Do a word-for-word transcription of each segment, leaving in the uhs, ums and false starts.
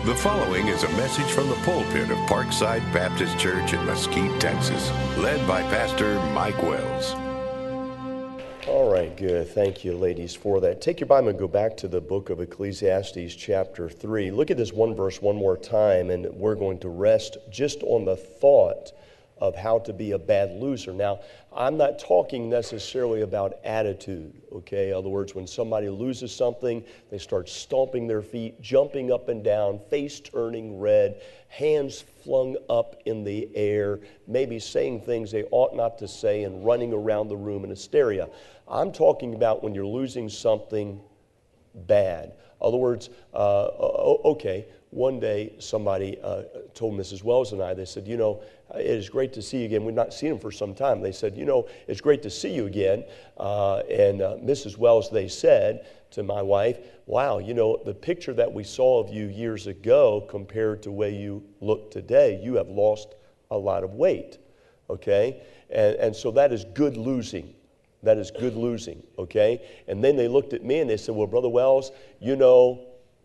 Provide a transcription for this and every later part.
The following is a message from the pulpit of Parkside Baptist Church in Mesquite, Texas, led by Pastor Mike Wells. All right, good. Thank you, ladies, for that. Take your Bible and go back to the book of Ecclesiastes, chapter three. Look at this one verse one more time, and we're going to rest just on the thought of how to be a bad loser. Now, I'm not talking necessarily about attitude, okay? In other words, when somebody loses something, they start stomping their feet, jumping up and down, face turning red, hands flung up in the air, maybe saying things they ought not to say and running around the room in hysteria. I'm talking about when you're losing something bad. In other words, uh, okay, one day somebody uh, told Missus Wells and I, they said, you know, it is great to see you again. We've not seen him for some time. They said, you know, it's great to see you again. Uh, and uh, Missus Wells, they said to my wife, wow, you know, the picture that we saw of you years ago compared to the way you look today, you have lost a lot of weight, okay? And, and so that is good losing. That is good losing, okay? And then they looked at me and they said, well, Brother Wells, you know,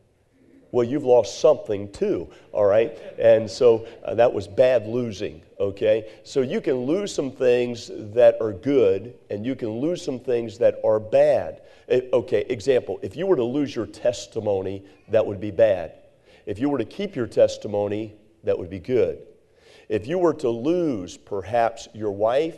well, you've lost something too, all right? And so uh, that was bad losing, okay? So you can lose some things that are good, and you can lose some things that are bad. It, okay, example, if you were to lose your testimony, that would be bad. If you were to keep your testimony, that would be good. If you were to lose perhaps your wife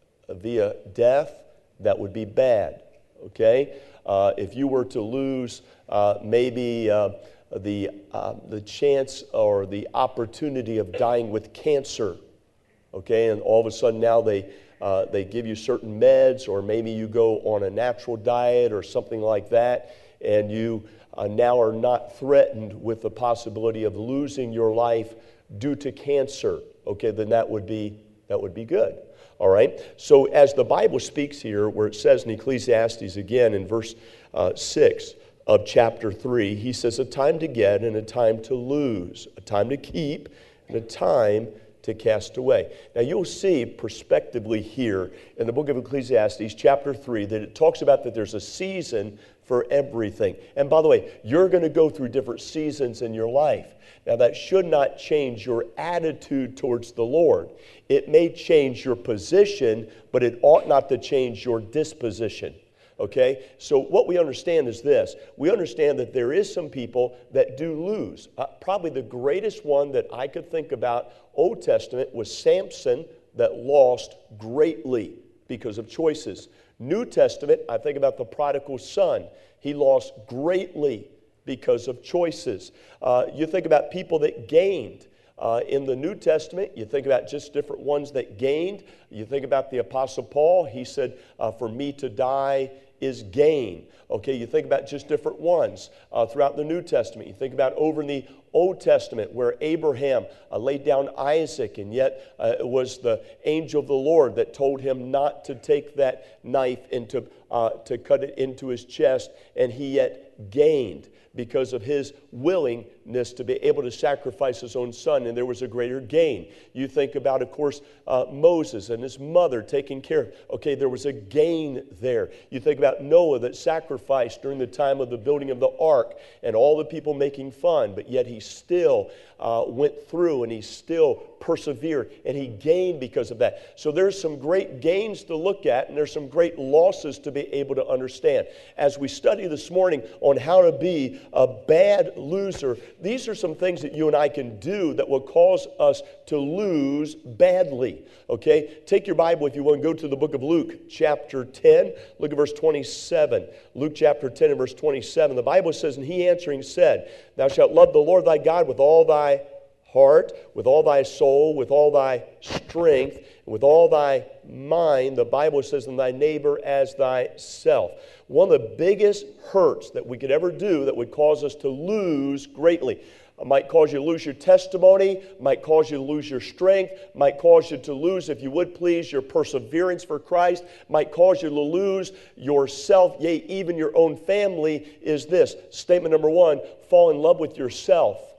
via death, that would be bad, okay? Uh, if you were to lose uh, maybe... Uh, the uh, the chance or the opportunity of dying with cancer, okay, and all of a sudden now they uh, they give you certain meds, or maybe you go on a natural diet or something like that, and you uh, now are not threatened with the possibility of losing your life due to cancer, okay, then that would be that would be good. All right, so as the Bible speaks here, where it says in Ecclesiastes again in verse uh, six, of chapter three, he says a time to get and a time to lose, a time to keep and a time to cast away. Now you'll see prospectively here in the book of Ecclesiastes chapter three that it talks about that there's a season for everything. And by the way, you're going to go through different seasons in your life. Now that should not change your attitude towards the Lord. It may change your position, but it ought not to change your disposition. Okay, so what we understand is this. We understand that there is some people that do lose. Uh, probably the greatest one that I could think about, Old Testament, was Samson, that lost greatly because of choices. New Testament, I think about the prodigal son. He lost greatly because of choices. Uh, you think about people that gained. Uh, in the New Testament, you think about just different ones that gained. You think about the Apostle Paul. He said, uh, for me to die is gain. Okay, you think about just different ones uh, throughout the New Testament. You think about over in the Old Testament where Abraham uh, laid down Isaac, and yet uh, it was the angel of the Lord that told him not to take that knife and to, uh, to cut it into his chest, and he yet gained because of his willingness to be able to sacrifice his own son, and there was a greater gain. You think about, of course, uh, Moses and his mother taking care of. Okay, there was a gain there. You think about Noah that sacrificed during the time of the building of the ark, and all the people making fun, but yet he still uh, went through, and he still persevered, and he gained because of that. So there's some great gains to look at, and there's some great losses to be able to understand. As we study this morning on how to be a bad loser, these are some things that you and I can do that will cause us to lose badly. Okay? Take your Bible, if you will, and go to the book of Luke, chapter ten. Look at verse twenty-seven. Luke chapter ten and verse twenty-seven. The Bible says, and he answering said, thou shalt love the Lord thy God with all thy heart, with all thy soul, with all thy strength, and with all thy mind. The Bible says, and thy neighbor as thyself. One of the biggest hurts that we could ever do that would cause us to lose greatly. It might cause you to lose your testimony, might cause you to lose your strength, might cause you to lose, if you would please, your perseverance for Christ, might cause you to lose yourself, yea, even your own family, is this. Statement number one, fall in love with yourself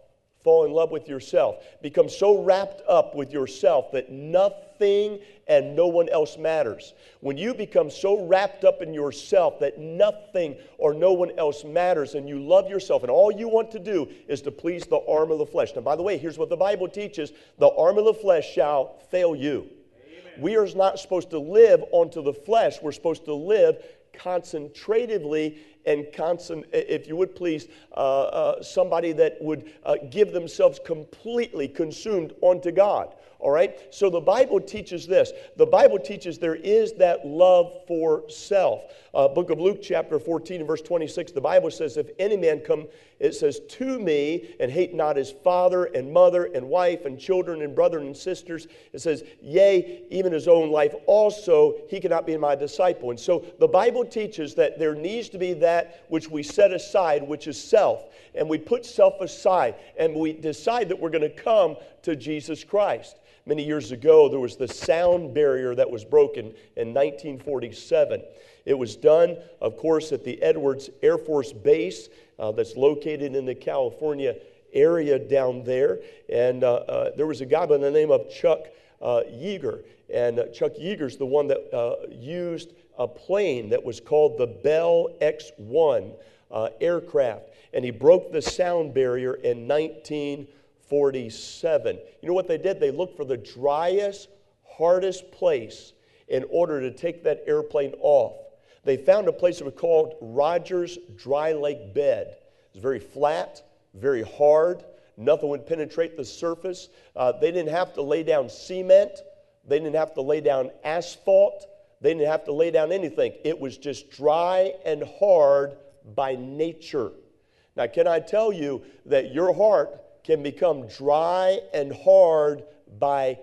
Fall in love with yourself. Become so wrapped up with yourself that nothing and no one else matters. When you become so wrapped up in yourself that nothing or no one else matters, and you love yourself, and all you want to do is to please the arm of the flesh. Now, by the way, here's what the Bible teaches. The arm of the flesh shall fail you. Amen. We are not supposed to live onto the flesh. We're supposed to live concentratively and constant, if you would please, uh, uh, somebody that would uh, give themselves completely consumed onto God. All right? So the Bible teaches this. The Bible teaches there is that love for self. Uh, Book of Luke chapter fourteen and verse twenty-six, the Bible says, if any man come, it says, to me, and hate not his father and mother and wife and children and brethren and sisters, it says, yea, even his own life also, he cannot be my disciple. And so the Bible teaches that there needs to be that which we set aside, which is self. And we put self aside, and we decide that we're going to come to Jesus Christ. Many years ago, there was the sound barrier that was broken in nineteen forty-seven. It was done, of course, at the Edwards Air Force Base uh, that's located in the California area down there. And uh, uh, there was a guy by the name of Chuck uh, Yeager. And uh, Chuck Yeager's the one that uh, used a plane that was called the Bell X one uh, aircraft. And he broke the sound barrier in nineteen forty-seven. You know what they did? They looked for the driest, hardest place in order to take that airplane off. They found a place that was called Rogers Dry Lake Bed. It's very flat, very hard. Nothing would penetrate the surface. Uh, they didn't have to lay down cement. They didn't have to lay down asphalt. They didn't have to lay down anything. It was just dry and hard by nature. Now, can I tell you that your heart can become dry and hard by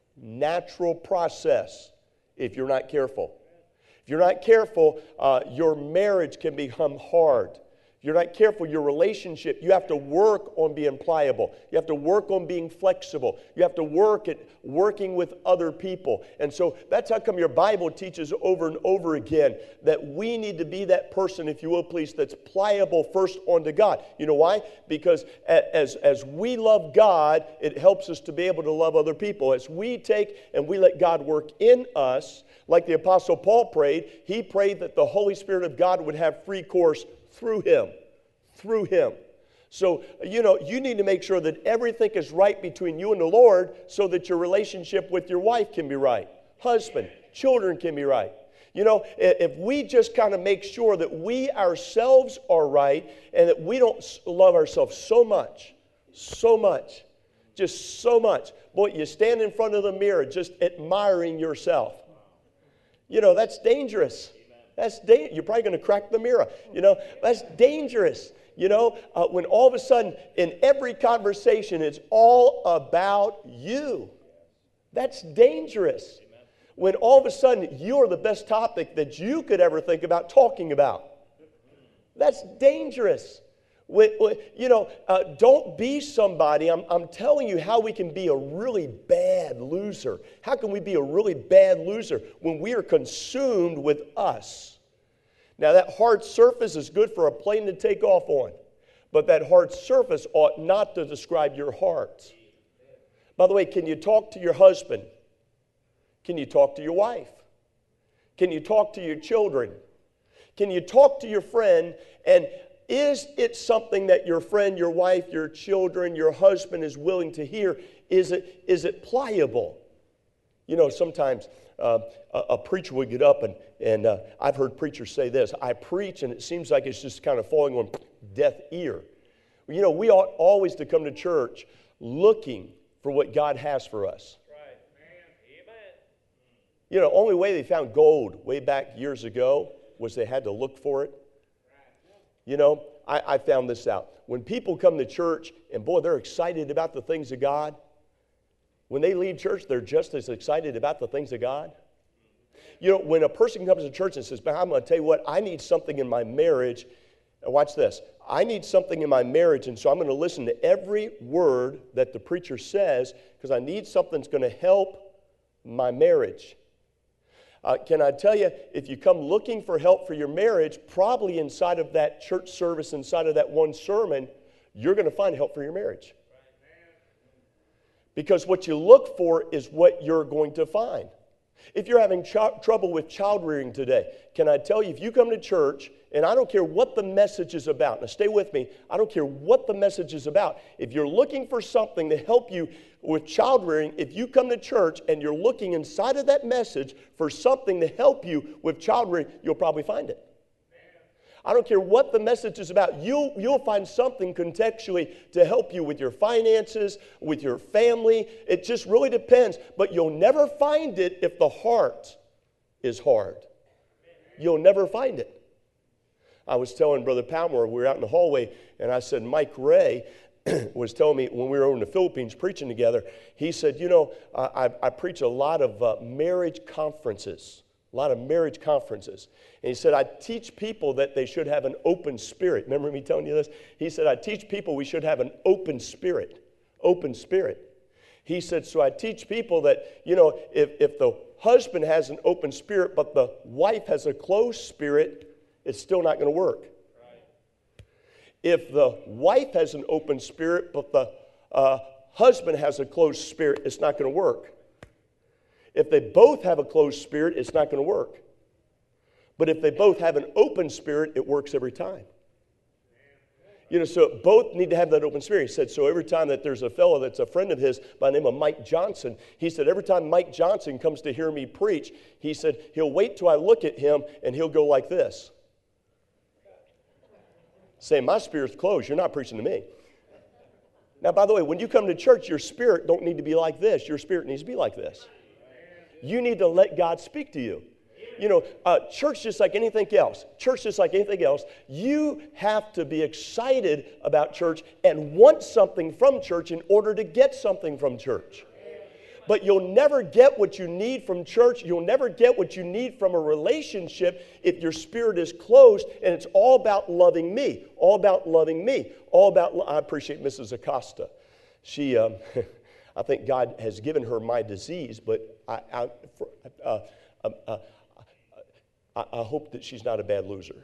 natural process if you're not careful. If you're not careful, uh, your marriage can become hard. If you're not careful, your relationship, you have to work on being pliable. You have to work on being flexible. You have to work at working with other people. And so that's how come your Bible teaches over and over again that we need to be that person, if you will please, that's pliable first onto God. You know why? Because as, as we love God, it helps us to be able to love other people. As we take and we let God work in us, like the Apostle Paul prayed, he prayed that the Holy Spirit of God would have free course through him, through him. So, you know, you need to make sure that everything is right between you and the Lord so that your relationship with your wife can be right. Husband, children can be right. You know, if we just kind of make sure that we ourselves are right and that we don't love ourselves so much, so much, just so much. Boy, you stand in front of the mirror just admiring yourself. You know, that's dangerous. That's da- You're probably going to crack the mirror. You know, that's dangerous. You know, uh, when all of a sudden in every conversation it's all about you. That's dangerous. When all of a sudden you're the best topic that you could ever think about talking about. That's dangerous. When, when, you know, uh, don't be somebody. I'm, I'm telling you how we can be a really bad loser. How can we be a really bad loser when we are consumed with us? Now, that hard surface is good for a plane to take off on, but that hard surface ought not to describe your heart. By the way, can you talk to your husband? Can you talk to your wife? Can you talk to your children? Can you talk to your friend? And is it something that your friend, your wife, your children, your husband is willing to hear? Is it, is it pliable? You know, sometimes uh, a, a preacher would get up, and, and uh, I've heard preachers say this, I preach and it seems like it's just kind of falling on deaf ear. You know, we ought always to come to church looking for what God has for us. Right. Amen. You know, only way they found gold way back years ago was they had to look for it. You know, I, I found this out. When people come to church and, boy, they're excited about the things of God, when they leave church, they're just as excited about the things of God. You know, when a person comes to church and says, but I'm going to tell you what, I need something in my marriage. And watch this. I need something in my marriage, and so I'm going to listen to every word that the preacher says because I need something that's going to help my marriage. Uh, can I tell you, if you come looking for help for your marriage, probably inside of that church service, inside of that one sermon, you're going to find help for your marriage. Because what you look for is what you're going to find. If you're having ch- trouble with child rearing today, can I tell you, if you come to church, and I don't care what the message is about, now stay with me, I don't care what the message is about. If you're looking for something to help you with child rearing, if you come to church and you're looking inside of that message for something to help you with child rearing, you'll probably find it. I don't care what the message is about. You'll, you'll find something contextually to help you with your finances, with your family. It just really depends. But you'll never find it if the heart is hard. You'll never find it. I was telling Brother Palmer, we were out in the hallway, and I said, Mike Ray was telling me when we were over in the Philippines preaching together, he said, you know, I, I preach a lot of uh, marriage conferences. A lot of marriage conferences. And he said, I teach people that they should have an open spirit. Remember me telling you this? He said, I teach people we should have an open spirit. Open spirit. He said, so I teach people that, you know, if, if the husband has an open spirit, but the wife has a closed spirit, it's still not going to work. Right. If the wife has an open spirit, but the uh, husband has a closed spirit, it's not going to work. If they both have a closed spirit, it's not going to work. But if they both have an open spirit, it works every time. You know, so both need to have that open spirit. He said, so every time that there's a fellow that's a friend of his by the name of Mike Johnson, he said, every time Mike Johnson comes to hear me preach, he said, he'll wait till I look at him and he'll go like this. Saying, my spirit's closed. You're not preaching to me. Now, by the way, when you come to church, your spirit don't need to be like this. Your spirit needs to be like this. You need to let God speak to you. You know, uh, church just like anything else. Church just like anything else. You have to be excited about church and want something from church in order to get something from church. But you'll never get what you need from church. You'll never get what you need from a relationship if your spirit is closed and it's all about loving me. All about loving me. All about, I appreciate Missus Acosta. She... Um, I think God has given her my disease, but I, I, uh, uh, uh, I, I hope that she's not a bad loser.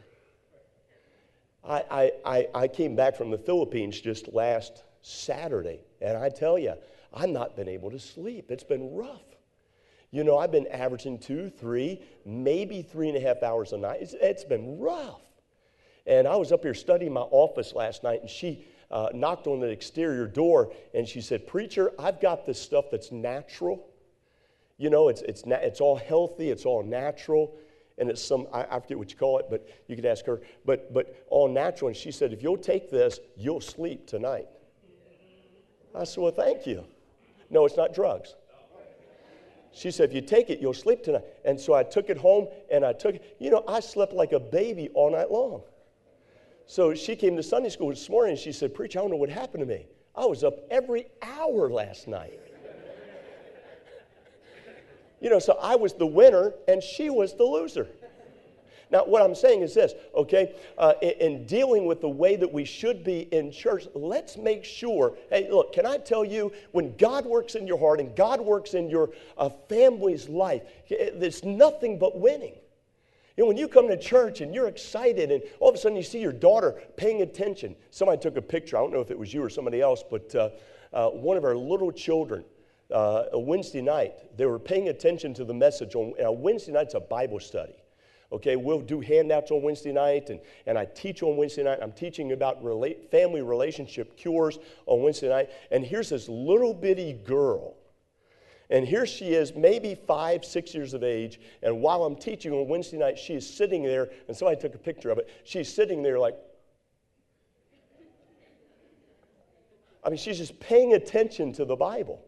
I, I, I came back from the Philippines just last Saturday, and I tell you, I've not been able to sleep. It's been rough. You know, I've been averaging two, three, maybe three and a half hours a night. It's, it's been rough. And I was up here studying my office last night, and she... Uh, knocked on the exterior door, and she said, preacher, I've got this stuff that's natural. You know, it's it's na- it's all healthy, it's all natural, and it's some, I, I forget what you call it, but you could ask her, but but all natural. And she said, if you'll take this, you'll sleep tonight. I said, well, thank you. No, it's not drugs. She said, if you take it, you'll sleep tonight. And so I took it home, and I took it. You know, I slept like a baby all night long. So she came to Sunday school this morning, and she said, preacher, I don't know what happened to me. I was up every hour last night. You know, so I was the winner, and she was the loser. Now, what I'm saying is this, okay? Uh, in, in dealing with the way that we should be in church, let's make sure, hey, look, can I tell you, when God works in your heart and God works in your uh, family's life, there's nothing but winning. You know, when you come to church and you're excited and all of a sudden you see your daughter paying attention. Somebody took a picture. I don't know if it was you or somebody else, but uh, uh, one of our little children, uh, a Wednesday night, they were paying attention to the message. On uh, Wednesday night's a Bible study. Okay, we'll do handouts on Wednesday night, and, and I teach on Wednesday night. I'm teaching about relate, family relationship cures on Wednesday night. And here's this little bitty girl. And here she is, maybe five, six years of age, and while I'm teaching on Wednesday night, she is sitting there, and somebody took a picture of it. She's sitting there like, I mean, she's just paying attention to the Bible.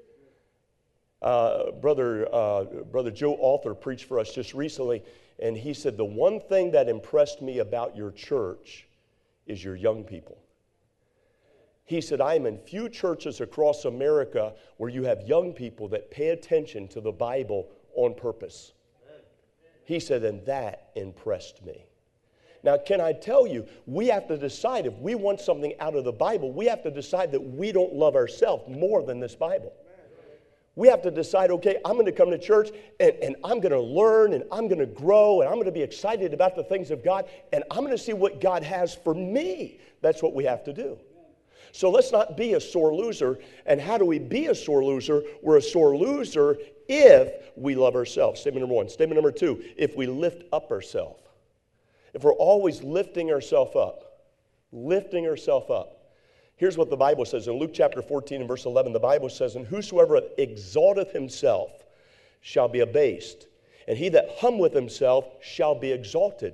Uh, brother, uh, brother Joe Arthur preached for us just recently, and he said, the one thing that impressed me about your church is your young people. He said, I am in few churches across America where you have young people that pay attention to the Bible on purpose. He said, and that impressed me. Now, can I tell you, we have to decide if we want something out of the Bible, we have to decide that we don't love ourselves more than this Bible. We have to decide, okay, I'm going to come to church and, and I'm going to learn and I'm going to grow and I'm going to be excited about the things of God and I'm going to see what God has for me. That's what we have to do. So let's not be a sore loser. And how do we be a sore loser? We're a sore loser if we love ourselves. Statement number one. Statement number two, if we lift up ourselves. If we're always lifting ourselves up, lifting ourselves up. Here's what the Bible says in Luke chapter fourteen and verse eleven. The Bible says, and whosoever exalteth himself shall be abased, and he that humbleth himself shall be exalted.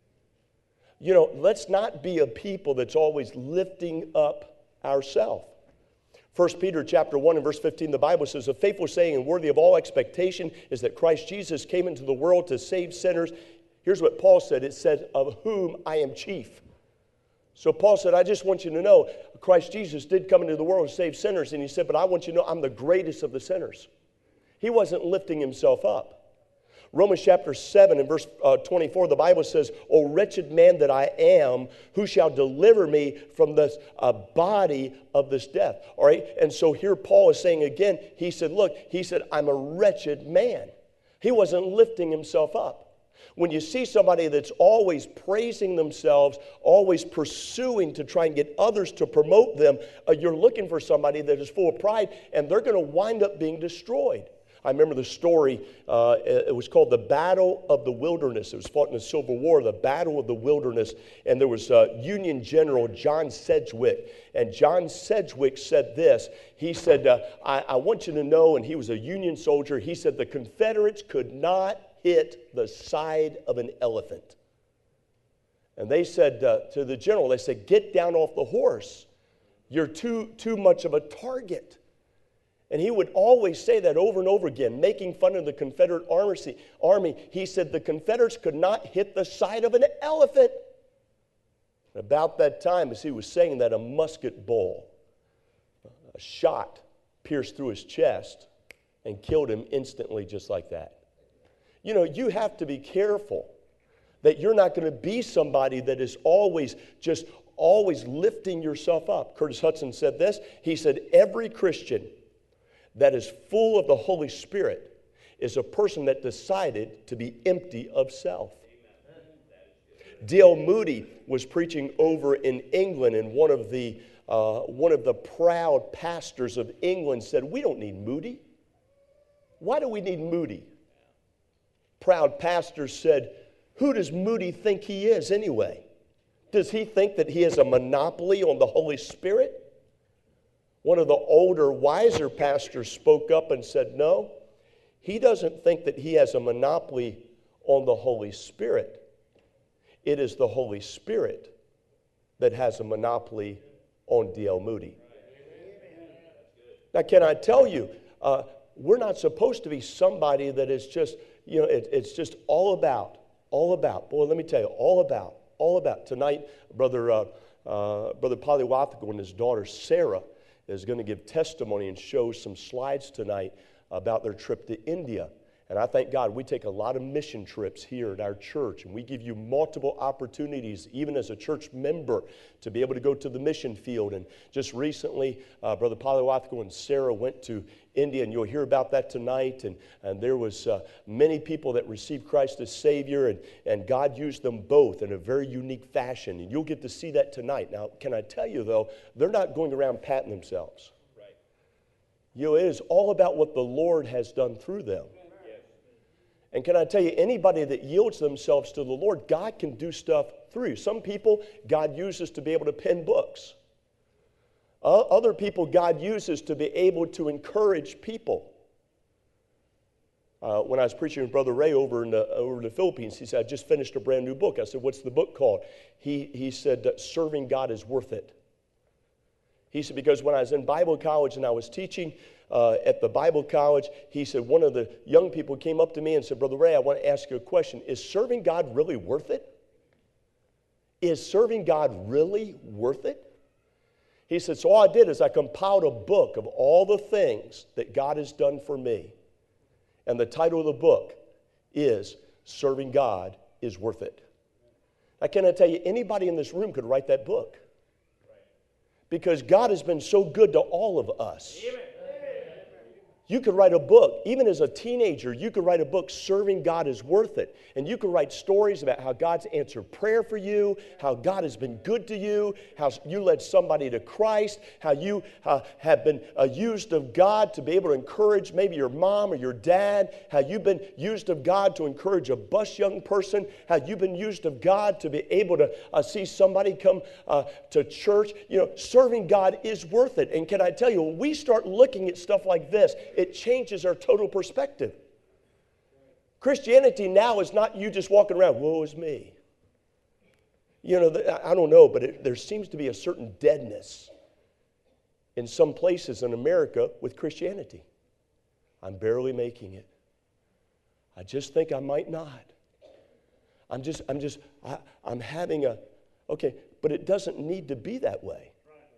You know, let's not be a people that's always lifting up ourselves. First Peter chapter one and verse fifteen, the Bible says, a faithful saying and worthy of all expectation is that Christ Jesus came into the world to save sinners. Here's what Paul said. It said, of whom I am chief. So Paul said, I just want you to know, Christ Jesus did come into the world to save sinners. And he said, but I want you to know I'm the greatest of the sinners. He wasn't lifting himself up. Romans chapter seven and verse uh, twenty-four, the Bible says, O wretched man that I am, who shall deliver me from this uh, body of this death? All right, and so here Paul is saying again, he said, look, he said, I'm a wretched man. He wasn't lifting himself up. When you see somebody that's always praising themselves, always pursuing to try and get others to promote them, uh, you're looking for somebody that is full of pride, and they're going to wind up being destroyed. I remember the story, uh, it was called the Battle of the Wilderness. It was fought in the Civil War, the Battle of the Wilderness. And there was uh, Union General John Sedgwick. And John Sedgwick said this. He said, uh, I, I want you to know, and he was a Union soldier, he said the Confederates could not hit the side of an elephant. And they said uh, to the general, they said, get down off the horse. You're too, too much of a target. And he would always say that over and over again, making fun of the Confederate army. He said the Confederates could not hit the side of an elephant. About that time, as he was saying that, a musket ball, a shot pierced through his chest and killed him instantly just like that. You know, you have to be careful that you're not going to be somebody that is always just always lifting yourself up. Curtis Hudson said this. He said, every Christian that is full of the Holy Spirit is a person that decided to be empty of self. D L Moody was preaching over in England, and one of the uh, one of the proud pastors of England said, we don't need Moody. Why do we need Moody? Proud pastor said, who does Moody think he is anyway? Does he think that he has a monopoly on the Holy Spirit? One of the older, wiser pastors spoke up and said, no, he doesn't think that he has a monopoly on the Holy Spirit. It is the Holy Spirit that has a monopoly on D L Moody. Now, can I tell you, uh, we're not supposed to be somebody that is just, you know, it, it's just all about, all about. Boy, let me tell you, all about, all about. Tonight, Brother, uh, uh, Brother Polly Wathical and his daughter Sarah is going to give testimony and show some slides tonight about their trip to India. And I thank God we take a lot of mission trips here at our church, and we give you multiple opportunities, even as a church member, to be able to go to the mission field. And just recently, uh, Brother Polly Wathical and Sarah went to India, and you'll hear about that tonight. And, and there was uh, many people that received Christ as Savior, and, and God used them both in a very unique fashion. And you'll get to see that tonight. Now, can I tell you, though, they're not going around patting themselves. Right. You know, it is all about what the Lord has done through them. And can I tell you, anybody that yields themselves to the Lord, God can do stuff through you. Some people God uses to be able to pen books. Uh, other people God uses to be able to encourage people. Uh, when I was preaching with Brother Ray over in, the, over in the Philippines, he said, I just finished a brand new book. I said, what's the book called? He, he said, Serving God is Worth It. He said, because when I was in Bible college and I was teaching uh, at the Bible college, he said, one of the young people came up to me and said, Brother Ray, I want to ask you a question. Is serving God really worth it? Is serving God really worth it? He said, so all I did is I compiled a book of all the things that God has done for me. And the title of the book is Serving God is Worth It. Now, can I tell you, anybody in this room could write that book. Because God has been so good to all of us. Amen. You could write a book, even as a teenager, you could write a book, Serving God is Worth It. And you could write stories about how God's answered prayer for you, how God has been good to you, how you led somebody to Christ, how you uh, have been uh, used of God to be able to encourage maybe your mom or your dad, how you've been used of God to encourage a bus young person, how you've been used of God to be able to uh, see somebody come uh, to church. You know, serving God is worth it. And can I tell you, when we start looking at stuff like this, it changes our total perspective. Christianity now is not you just walking around, woe is me. You know, I don't know, but it, there seems to be a certain deadness in some places in America with Christianity. I'm barely making it. I just think I might not. I'm just, I'm just, I, I'm having a, okay, but it doesn't need to be that way.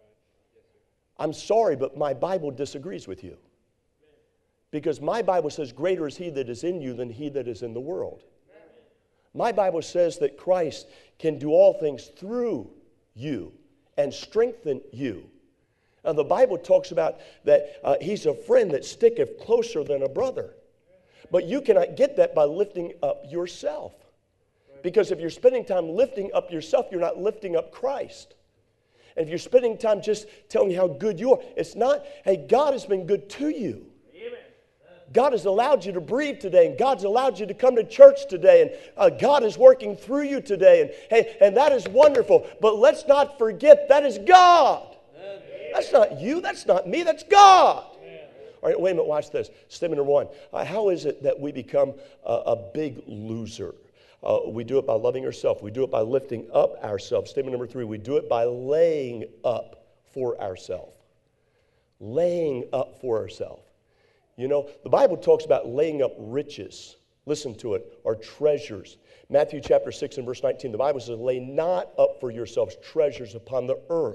I'm sorry, but my Bible disagrees with you. Because my Bible says, greater is he that is in you than he that is in the world. My Bible says that Christ can do all things through you and strengthen you. Now, the Bible talks about that uh, he's a friend that sticketh closer than a brother. But you cannot get that by lifting up yourself. Because if you're spending time lifting up yourself, you're not lifting up Christ. And if you're spending time just telling you how good you are, it's not, hey, God has been good to you. God has allowed you to breathe today, and God's allowed you to come to church today, and uh, God is working through you today, and hey, and that is wonderful. But let's not forget that is God. That's not you. That's not me. That's God. All right, wait a minute. Watch this. Statement number one. Uh, how is it that we become a, a big loser? Uh, we do it by loving ourselves. We do it by lifting up ourselves. Statement number three. We do it by laying up for ourselves. Laying up for ourselves. You know, the Bible talks about laying up riches. Listen to it, or treasures. Matthew chapter six and verse nineteen, the Bible says, lay not up for yourselves treasures upon the earth.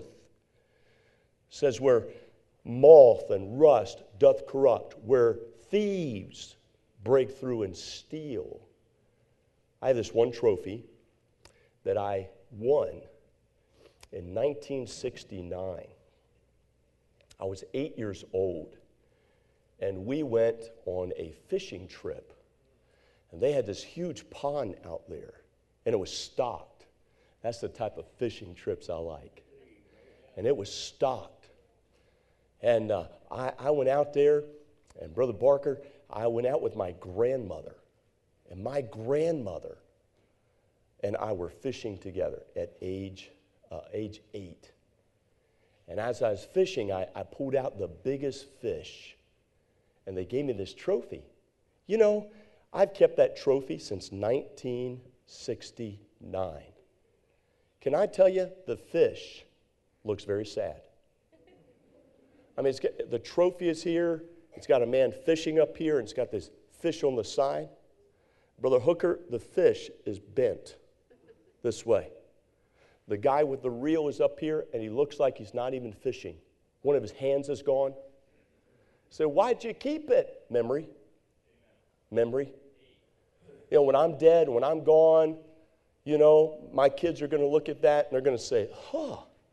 It says where moth and rust doth corrupt, where thieves break through and steal. I have this one trophy that I won in nineteen sixty-nine. I was eight years old. And we went on a fishing trip. And they had this huge pond out there. And it was stocked. That's the type of fishing trips I like. And it was stocked. And uh, I, I went out there, and Brother Barker, I went out with my grandmother. And my grandmother and I were fishing together at age, uh, age eight. And as I was fishing, I, I pulled out the biggest fish. And they gave me this trophy. You know, I've kept that trophy since nineteen sixty-nine. Can I tell you, the fish looks very sad. I mean, it's got, the trophy is here. It's got a man fishing up here, and it's got this fish on the side. Brother Hooker, the fish is bent this way. The guy with the reel is up here, and he looks like he's not even fishing. One of his hands is gone. So why'd you keep it? Memory. Memory. You know, when I'm dead, when I'm gone, you know, my kids are going to look at that and they're going to say, huh,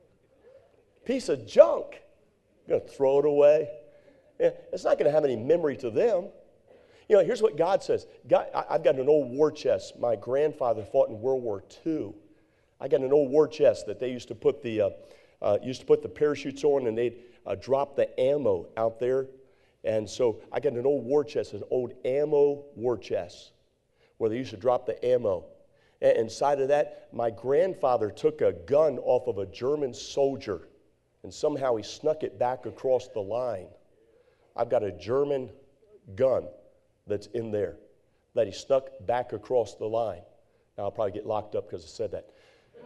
piece of junk. I'm going to throw it away. Yeah, it's not going to have any memory to them. You know, here's what God says. God, I, I've got an old war chest. My grandfather fought in World War Two. I got an old war chest that they used to put the, uh, uh, used to put the parachutes on, and they'd uh, drop the ammo out there. And so I got an old war chest, an old ammo war chest, where they used to drop the ammo. And inside of that, my grandfather took a gun off of a German soldier, and somehow he snuck it back across the line. I've got a German gun that's in there that he snuck back across the line. Now I'll probably get locked up because I said that.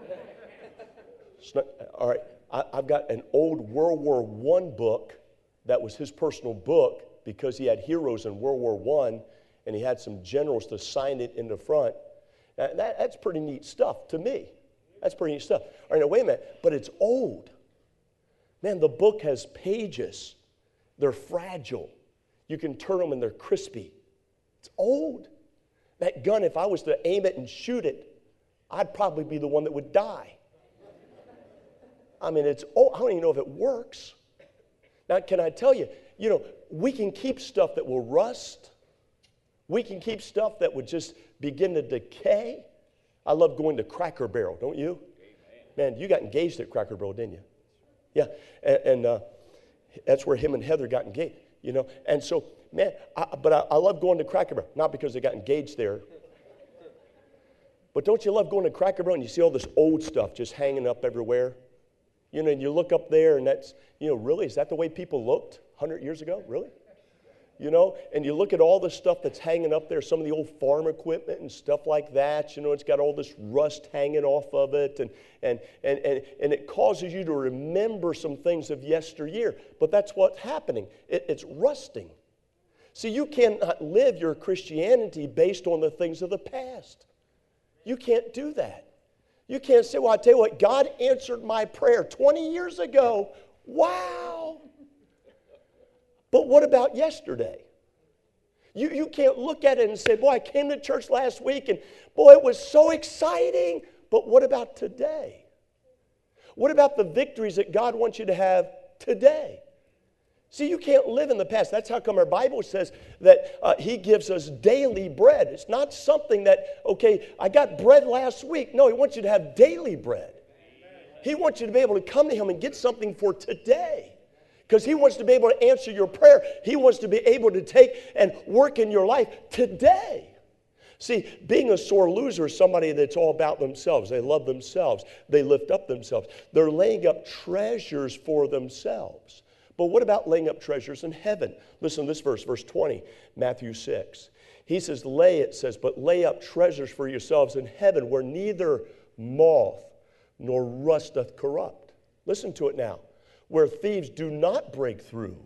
Snuck, all right, I, I've got an old World War One book. That was his personal book because he had heroes in World War One, and he had some generals to sign it in the front. Now, that, that's pretty neat stuff to me. That's pretty neat stuff. All right, now wait a minute, but it's old. Man, the book has pages. They're fragile. You can turn them and they're crispy. It's old. That gun, if I was to aim it and shoot it, I'd probably be the one that would die. I mean, it's old. I don't even know if it works. Now, can I tell you, you know, we can keep stuff that will rust. We can keep stuff that would just begin to decay. I love going to Cracker Barrel, don't you? Man, you got engaged at Cracker Barrel, didn't you? Yeah, and, and uh, that's where him and Heather got engaged, you know. And so, man, I, but I, I love going to Cracker Barrel, not because they got engaged there. But don't you love going to Cracker Barrel and you see all this old stuff just hanging up everywhere? You know, and you look up there and that's, you know, really, is that the way people looked one hundred years ago? Really? You know, and you look at all the stuff that's hanging up there, some of the old farm equipment and stuff like that, you know, it's got all this rust hanging off of it, and and and and, and it causes you to remember some things of yesteryear. But that's what's happening. It, it's rusting. See, you cannot live your Christianity based on the things of the past. You can't do that. You can't say, well, I tell you what, God answered my prayer twenty years ago. Wow. But what about yesterday? You, you can't look at it and say, boy, I came to church last week and boy, it was so exciting. But what about today? What about the victories that God wants you to have today? See, you can't live in the past. That's how come our Bible says that uh, He gives us daily bread. It's not something that, okay, I got bread last week. No, He wants you to have daily bread. He wants you to be able to come to Him and get something for today. Because He wants to be able to answer your prayer. He wants to be able to take and work in your life today. See, being a sore loser is somebody that's all about themselves. They love themselves. They lift up themselves. They're laying up treasures for themselves. But what about laying up treasures in heaven? Listen to this verse, verse twenty, Matthew six. He says, lay, it says, but lay up treasures for yourselves in heaven where neither moth nor rust doth corrupt. Listen to it now. Where thieves do not break through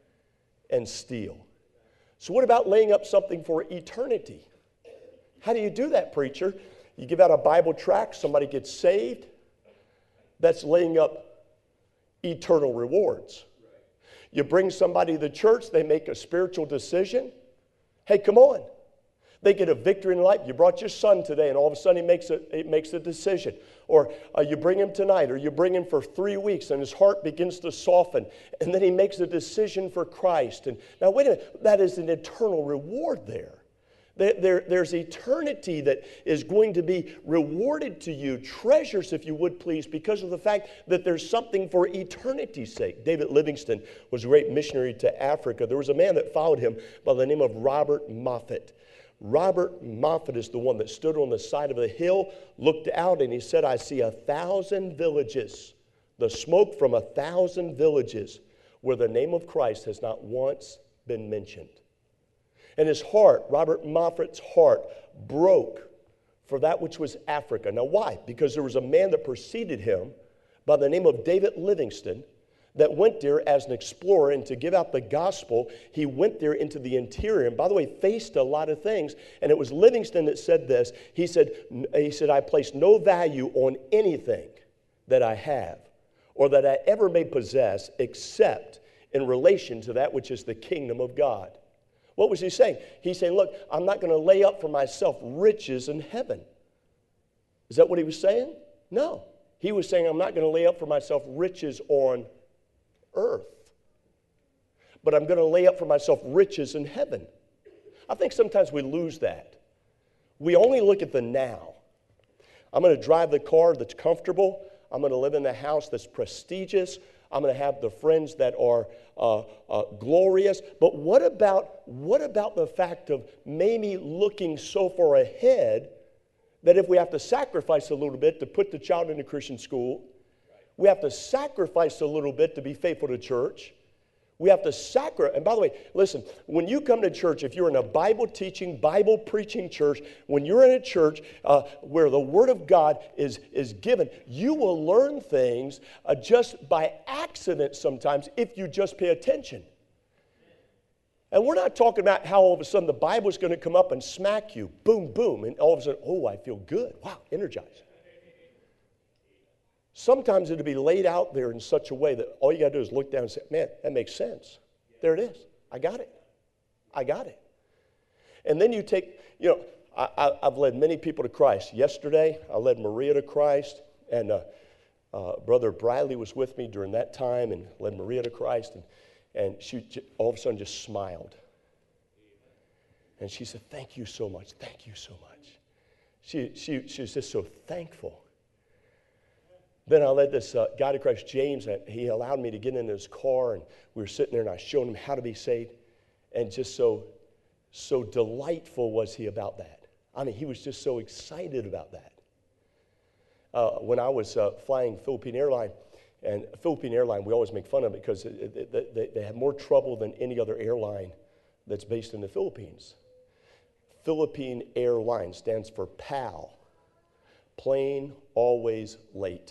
and steal. So what about laying up something for eternity? How do you do that, preacher? You give out a Bible tract, somebody gets saved. That's laying up eternal rewards. You bring somebody to the church, they make a spiritual decision. Hey, come on. They get a victory in life. You brought your son today, and all of a sudden he makes a, he makes a decision. Or uh, you bring him tonight, or you bring him for three weeks, and his heart begins to soften, and then he makes a decision for Christ. And now, wait a minute, that is an eternal reward there. There, there. There's eternity that is going to be rewarded to you, treasures, if you would please, because of the fact that there's something for eternity's sake. David Livingstone was a great missionary to Africa. There was a man that followed him by the name of Robert Moffat. Robert Moffat is the one that stood on the side of a hill, looked out, and he said, I see a thousand villages, the smoke from a thousand villages where the name of Christ has not once been mentioned. And his heart, Robert Moffat's heart, broke for that which was Africa. Now why? Because there was a man that preceded him by the name of David Livingstone that went there as an explorer, and to give out the gospel, he went there into the interior, and by the way, faced a lot of things. And it was Livingstone that said this. He said, he said, I place no value on anything that I have or that I ever may possess except in relation to that which is the kingdom of God. What was he saying? He's saying, look, I'm not going to lay up for myself riches in heaven. Is that what he was saying? No. He was saying, I'm not going to lay up for myself riches on earth, but I'm going to lay up for myself riches in heaven. I think sometimes we lose that. We only look at the now. I'm going to drive the car that's comfortable. I'm going to live in the house that's prestigious. I'm going to have the friends that are uh, uh, glorious. But what about, what about the fact of maybe looking so far ahead that if we have to sacrifice a little bit to put the child in a Christian school, we have to sacrifice a little bit to be faithful to church. We have to sacrifice. And by the way, listen, when you come to church, if you're in a Bible-teaching, Bible-preaching church, when you're in a church uh, where the Word of God is, is given, you will learn things uh, just by accident sometimes if you just pay attention. And we're not talking about how all of a sudden the Bible is going to come up and smack you. Boom, boom. And all of a sudden, oh, I feel good. Wow, energized. Sometimes it'll be laid out there in such a way that all you got to do is look down and say, man, that makes sense. There it is. I got it. I got it. And then you take, you know, I, I, I've led many people to Christ. Yesterday, I led Maria to Christ, and uh, uh, Brother Bradley was with me during that time and led Maria to Christ. And, And she all of a sudden just smiled. And she said, thank you so much, thank you so much. She, she, she was just so thankful. Then I led this uh, guy to Christ, James, and he allowed me to get in his car, and we were sitting there, and I showed him how to be saved. And just so, so delightful was he about that. I mean, he was just so excited about that. Uh, when I was uh, flying Philippine Airline, and Philippine Airline, we always make fun of it because it, it, they, they have more trouble than any other airline that's based in the Philippines. Philippine Airline stands for P A L, plane always late.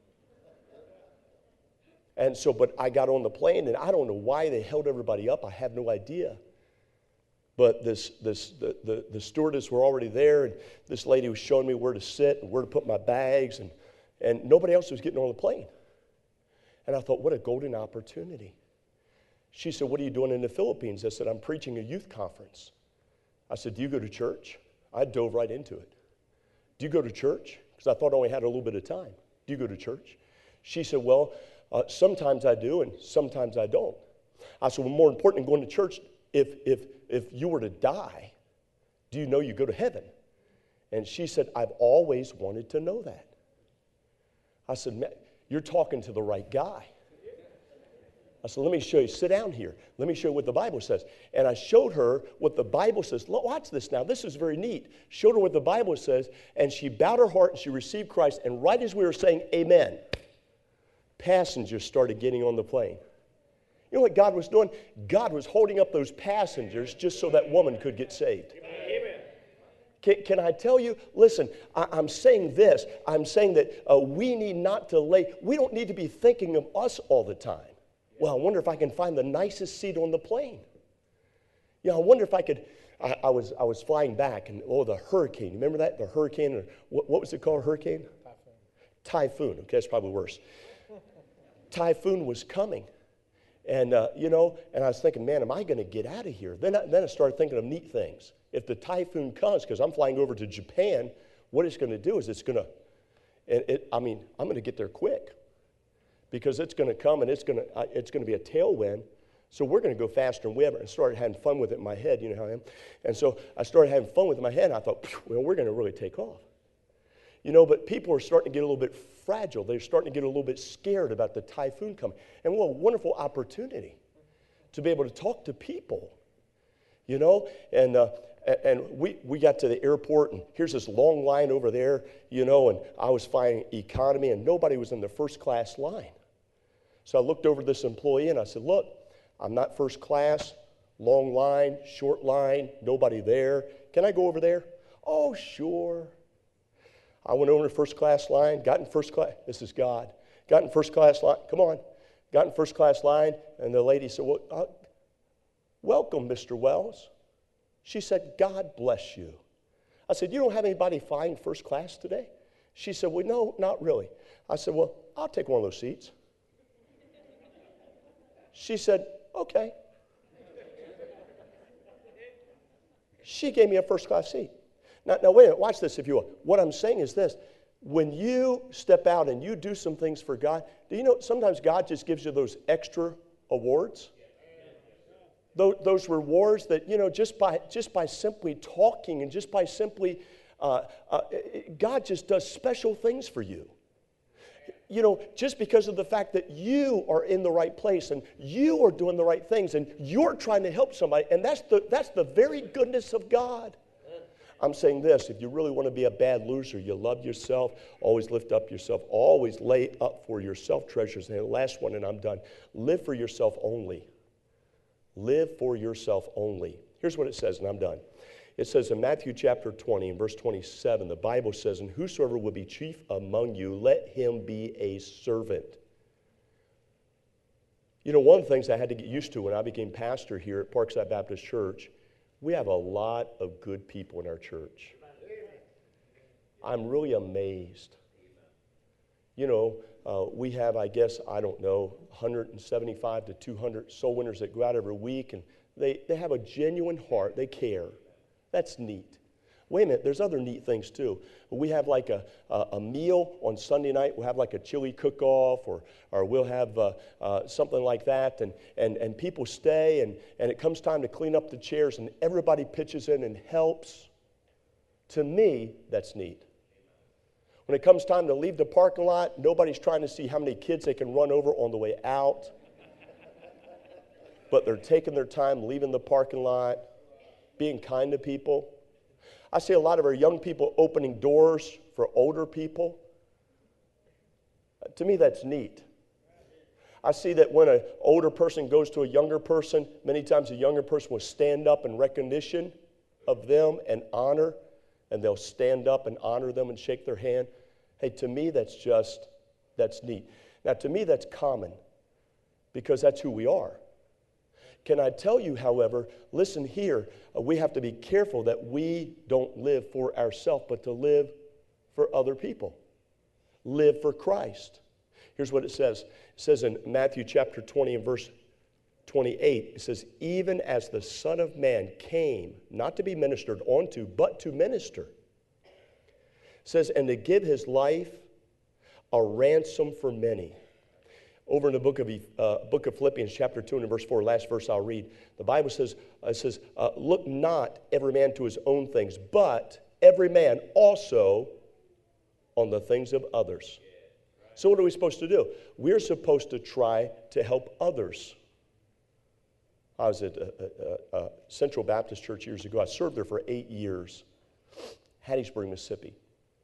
And so, but I got on the plane, and I don't know why they held everybody up. I have no idea. But this, this, the, the, the stewardess were already there, and this lady was showing me where to sit and where to put my bags, and, and nobody else was getting on the plane. And I thought, what a golden opportunity. She said, what are you doing in the Philippines? I said, I'm preaching a youth conference. I said, do you go to church? I dove right into it. Do you go to church? Because I thought I only had a little bit of time. Do you go to church? She said, well, uh, sometimes I do and sometimes I don't. I said, well, more important than going to church, if, if, if you were to die, do you know you go to heaven? And she said, I've always wanted to know that. I said, man, you're talking to the right guy. I said, let me show you. Sit down here. Let me show you what the Bible says. And I showed her what the Bible says. Watch this now. This is very neat. Showed her what the Bible says, and she bowed her heart and she received Christ. And right as we were saying amen, passengers started getting on the plane. You know what God was doing? God was holding up those passengers just so that woman could get saved. Amen. Can, can I tell you, listen, I, I'm saying this. I'm saying that uh, we need not to lay, we don't need to be thinking of us all the time. Well, I wonder if I can find the nicest seat on the plane. You know, I wonder if I could, I, I was I was flying back, and oh, the hurricane, you remember that? The hurricane, or what, what was it called, hurricane? Typhoon. Typhoon, okay, that's probably worse. Typhoon was coming. And, uh, you know, and I was thinking, man, am I going to get out of here? Then I, then I started thinking of neat things. If the typhoon comes, because I'm flying over to Japan, what it's going to do is it's going to, it, it, I mean, I'm going to get there quick. Because it's going to come and it's going to uh, it's going to be a tailwind, so we're going to go faster than we ever. And started having fun with it in my head, you know how I am. And so I started having fun with it in my head. And I thought, well, we're going to really take off, you know. But people are starting to get a little bit fragile. They're starting to get a little bit scared about the typhoon coming. And what a wonderful opportunity to be able to talk to people, you know. And uh, and we we got to the airport, and here's this long line over there, you know. And I was flying economy, and nobody was in the first class line. So I looked over this employee and I said, look, I'm not first class, long line, short line, nobody there. Can I go over there? Oh, sure. I went over to first class line, got in first class. This is God. Got in first class line. Come on. Got in first class line, and the lady said, well, uh, welcome, Mister Wells. She said, God bless you. I said, you don't have anybody flying first class today? She said, well, no, not really. I said, well, I'll take one of those seats. She said, okay. She gave me a first class seat. Now, now, wait a minute, watch this if you will. What I'm saying is this. When you step out and you do some things for God, do you know sometimes God just gives you those extra awards? Those, those rewards that, you know, just by, just by simply talking and just by simply, uh, uh, God just does special things for you. You know, just because of the fact that you are in the right place and you are doing the right things and you're trying to help somebody, and that's the, that's the very goodness of God. I'm saying this, if you really want to be a bad loser, you love yourself, always lift up yourself, always lay up for yourself treasures. And the last one, and I'm done, live for yourself only. Live for yourself only. Here's what it says, and I'm done. It says in Matthew chapter twenty, and verse twenty-seven, the Bible says, and whosoever will be chief among you, let him be a servant. You know, one of the things I had to get used to when I became pastor here at Parkside Baptist Church, we have a lot of good people in our church. I'm really amazed. You know, uh, we have, I guess, I don't know, one hundred seventy-five to two hundred soul winners that go out every week, and they, they have a genuine heart. They care. That's neat. Wait a minute, there's other neat things too. We have like a, a, a meal on Sunday night. We'll have like a chili cook-off, or, or we'll have uh, uh, something like that. And, and, and people stay, and, and it comes time to clean up the chairs, and everybody pitches in and helps. To me, that's neat. When it comes time to leave the parking lot, nobody's trying to see how many kids they can run over on the way out. But they're taking their time, leaving the parking lot, being kind to people. I see a lot of our young people opening doors for older people. To me, that's neat. I see that when an older person goes to a younger person, many times a younger person will stand up in recognition of them and honor, and they'll stand up and honor them and shake their hand. Hey, to me, that's just, that's neat. Now, to me, that's common, because that's who we are. Can I tell you, however, listen here, uh, we have to be careful that we don't live for ourselves, but to live for other people. Live for Christ. Here's what it says. It says in Matthew chapter twenty and verse twenty-eight, it says, even as the Son of Man came, not to be ministered unto, but to minister. It says, and to give his life a ransom for many. Over in the book of uh, book of Philippians, chapter two and verse four, last verse I'll read. The Bible says, uh, it says, uh, look not every man to his own things, but every man also on the things of others. So what are we supposed to do? We're supposed to try to help others. I was at a, a, a Central Baptist Church years ago. I served there for eight years, Hattiesburg, Mississippi.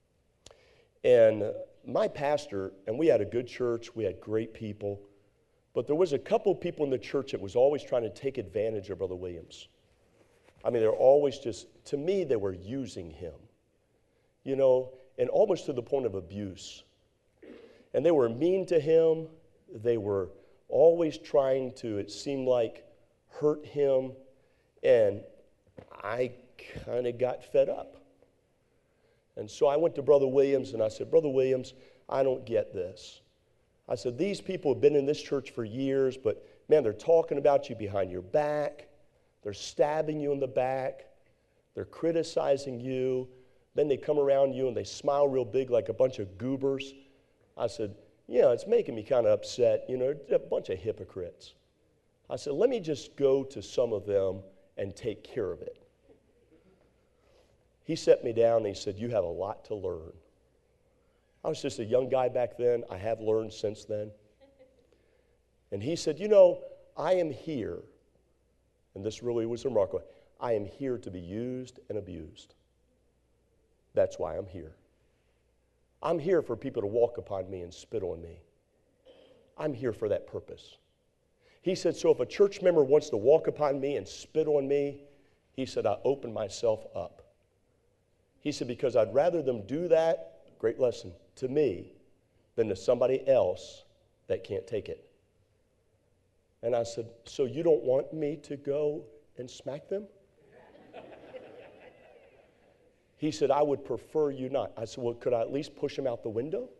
And my pastor, and we had a good church, we had great people, but there was a couple people in the church that was always trying to take advantage of Brother Williams. I mean, they're always just, to me, they were using him, you know, and almost to the point of abuse. And they were mean to him. They were always trying to, it seemed like, hurt him. And I kind of got fed up. And so I went to Brother Williams and I said, Brother Williams, I don't get this. I said, these people have been in this church for years, but man, they're talking about you behind your back. They're stabbing you in the back. They're criticizing you. Then they come around you and they smile real big like a bunch of goobers. I said, yeah, it's making me kind of upset. You know, a bunch of hypocrites. I said, let me just go to some of them and take care of it. He sat me down and he said, you have a lot to learn. I was just a young guy back then. I have learned since then. And he said, you know, I am here, and this really was remarkable, I am here to be used and abused. That's why I'm here. I'm here for people to walk upon me and spit on me. I'm here for that purpose. He said, so if a church member wants to walk upon me and spit on me, he said, I open myself up. He said, because I'd rather them do that, great lesson, to me, than to somebody else that can't take it. And I said, so you don't want me to go and smack them? He said, I would prefer you not. I said, well, could I at least push him out the window?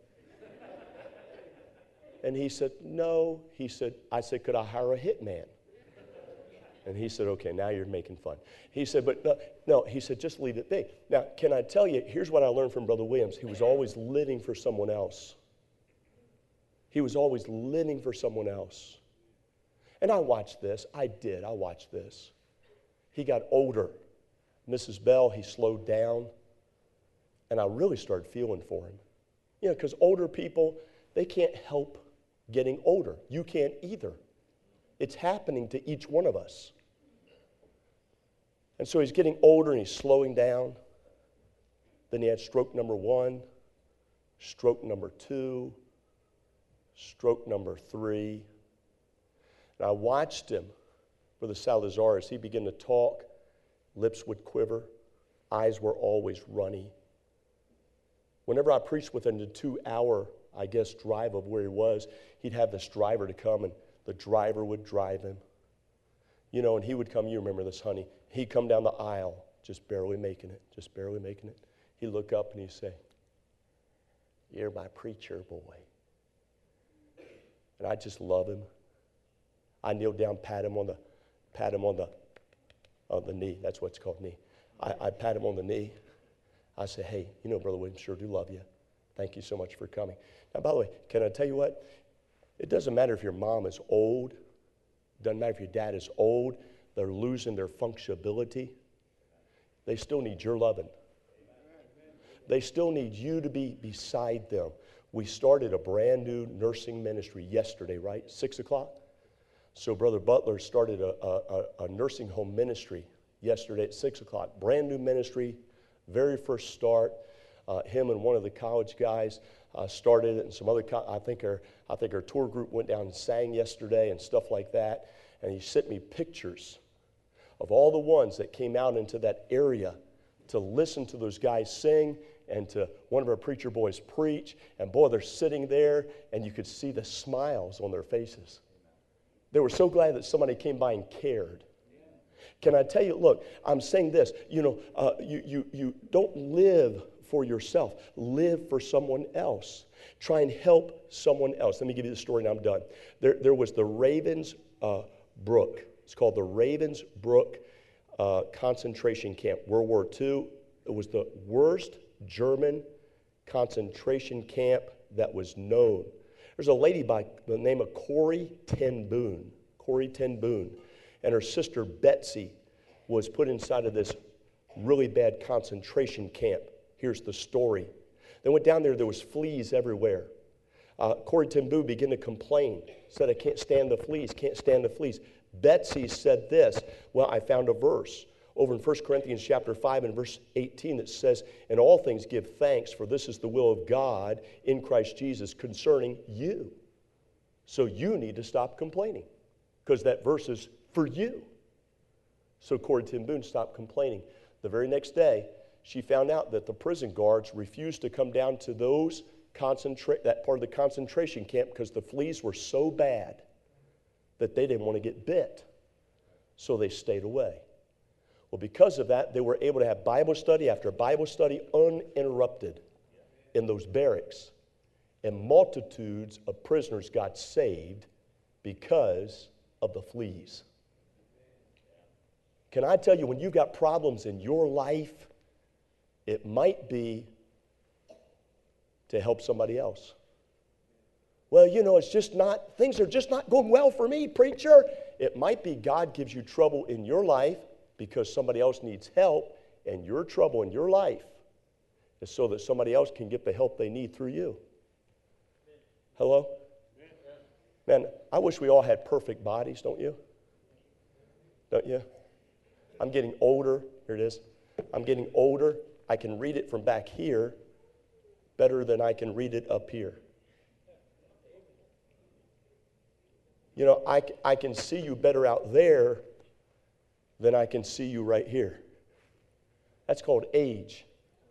And he said, no. He said, I said, could I hire a hitman? And he said, okay, now you're making fun. He said, but no, no, he said, just leave it be. Now, can I tell you, here's what I learned from Brother Williams. He was always living for someone else. He was always living for someone else. And I watched this. I did. I watched this. He got older. Missus Bell, he slowed down. And I really started feeling for him. You know, because older people, they can't help getting older. You can't either. It's happening to each one of us. And so he's getting older and he's slowing down. Then he had stroke number one, stroke number two, stroke number three. And I watched him, Brother Salazar, as he began to talk, lips would quiver, eyes were always runny. Whenever I preached within the two-hour, I guess, drive of where he was, he'd have this driver to come, and the driver would drive him. You know, and he would come, you remember this, honey. He'd come down the aisle, just barely making it, just barely making it. He'd look up and he'd say, you're my preacher boy. And I just love him. I kneel down, pat him on the, pat him on the, on the knee. That's what it's called, knee. I, I pat him on the knee. I say, hey, you know, Brother Williams, sure do love you. Thank you so much for coming. Now, by the way, can I tell you what? It doesn't matter if your mom is old. It doesn't matter if your dad is old. They're losing their functionability. They still need your loving. They still need you to be beside them. We started a brand new nursing ministry yesterday, right? Six o'clock. So Brother Butler started a, a, a nursing home ministry yesterday at six o'clock. Brand new ministry, very first start. Uh, him and one of the college guys uh, started it, and some other. Co- I think our I think our tour group went down and sang yesterday and stuff like that. And he sent me pictures of all the ones that came out into that area to listen to those guys sing and to one of our preacher boys preach. And boy, they're sitting there, and you could see the smiles on their faces. They were so glad that somebody came by and cared. Can I tell you, look, I'm saying this, you know, uh, you, you, you don't live for yourself. Live for someone else. Try and help someone else. Let me give you the story and I'm done. There, there was the Ravens uh, Brook. It's called the Ravens Brook uh, concentration camp, World War Two. It was the worst German concentration camp that was known. There's a lady by the name of Corrie ten Boom. Corrie ten Boom. And her sister Betsy was put inside of this really bad concentration camp. Here's the story. They went down there, there was fleas everywhere. Uh, Corrie ten Boom began to complain. Said, I can't stand the fleas, can't stand the fleas. Betsy said this, well, I found a verse over in First Corinthians chapter five and verse eighteen that says, in all things give thanks, for this is the will of God in Christ Jesus concerning you. So you need to stop complaining, because that verse is for you. So Corrie ten Boom stopped complaining. The very next day, she found out that the prison guards refused to come down to those concentrate that part of the concentration camp because the fleas were so bad that they didn't want to get bit. So they stayed away. Well, because of that, they were able to have Bible study after Bible study uninterrupted in those barracks. And multitudes of prisoners got saved because of the fleas. Can I tell you, when you've got problems in your life, it might be to help somebody else. Well, you know, it's just not, things are just not going well for me, preacher. It might be God gives you trouble in your life because somebody else needs help, and your trouble in your life is so that somebody else can get the help they need through you. Hello? Man, I wish we all had perfect bodies, don't you? Don't you? I'm getting older. Here it is. I'm getting older. I can read it from back here better than I can read it up here. You know, I, I can see you better out there than I can see you right here. That's called age.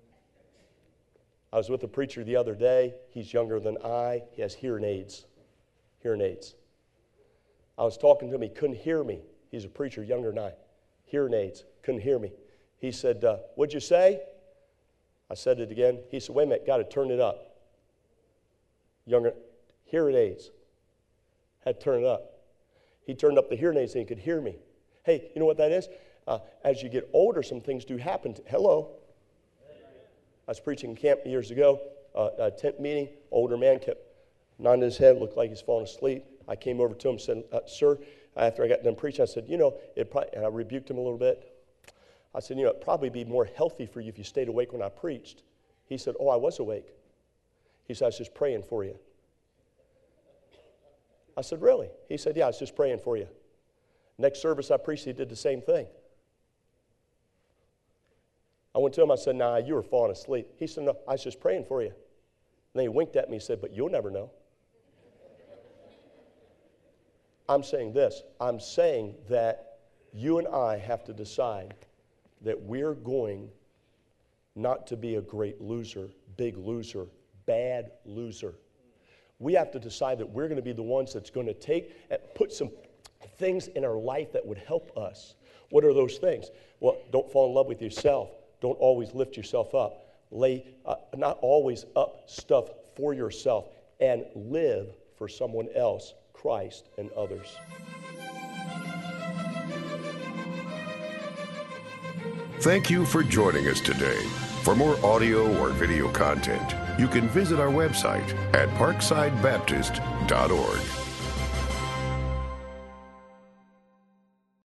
I was with a preacher the other day. He's younger than I. He has hearing aids. Hearing aids. I was talking to him. He couldn't hear me. He's a preacher younger than I. Hearing aids. Couldn't hear me. He said, uh, what'd you say? I said it again. He said, wait a minute, got to turn it up. Younger, hearing aids. Had to turn it up. He turned up the hearing aids and he could hear me. Hey, you know what that is? Uh, as you get older, some things do happen. To, hello. I was preaching in camp years ago, uh, a tent meeting. Older man kept nodding his head, looked like he's falling asleep. I came over to him and said, uh, sir, after I got done preaching, I said, you know, it probably, and I rebuked him a little bit. I said, you know, it'd probably be more healthy for you if you stayed awake when I preached. He said, oh, I was awake. He said, I was just praying for you. I said, really? He said, yeah, I was just praying for you. Next service I preached, he did the same thing. I went to him, I said, nah, you were falling asleep. He said, no, I was just praying for you. And then he winked at me and said, but you'll never know. I'm saying this. I'm saying that you and I have to decide that we're going not to be a great loser, big loser, bad loser. We have to decide that we're going to be the ones that's going to take and put some things in our life that would help us. What are those things? Well, don't fall in love with yourself. Don't always lift yourself up. Lay uh, not always up stuff for yourself, and live for someone else, Christ and others. Thank you for joining us today. For more audio or video content, you can visit our website at parkside baptist dot org.